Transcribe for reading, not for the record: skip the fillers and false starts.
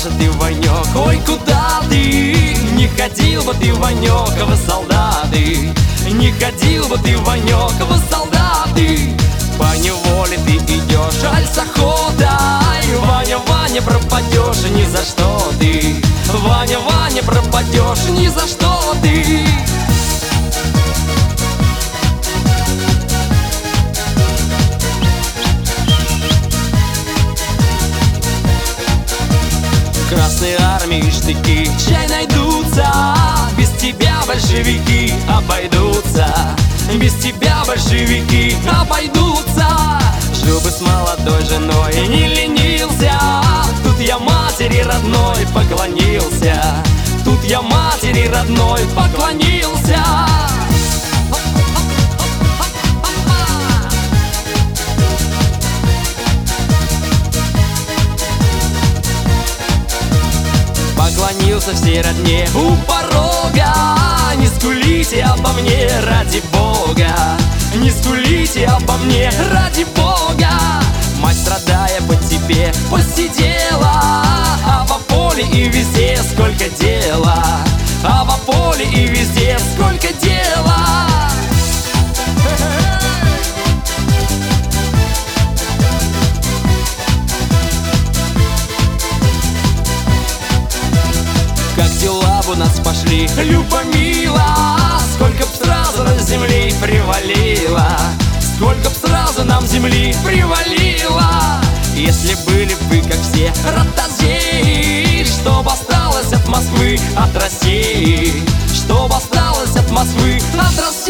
же ты, Ванек, ой, куда ты? Не ходил бы ты, Ванек, в солдаты. Не ходил бы ты, Ванек, в солдаты. По неволе ты идешь, аль с охотой. Ваня, Ваня, пропадешь ни за что ты. Ваня, Ваня, пропадешь ни за что ты. Красной армии штыки чай найдутся. Без тебя большевики обойдутся. Без тебя большевики обойдутся. Жил бы с молодой женой и не ленился. Тут я матери родной поклонился. Тут я матери родной поклонился. Поклонился всей родне у порога. Не скулите обо мне, ради Бога. Не скулите обо мне, ради Бога. Мать, страдая по тебе, посидела. А во поле и везде сколько дела. А во поле и везде сколько дела. Как дела у нас пошли, Любомила? Сколько б сразу нам земли привалило. Сколько б сразу нам земли привалило. Если были бы, как все, ротозеи, чтоб осталось от Москвы, от России. Чтоб осталось от Москвы, от России.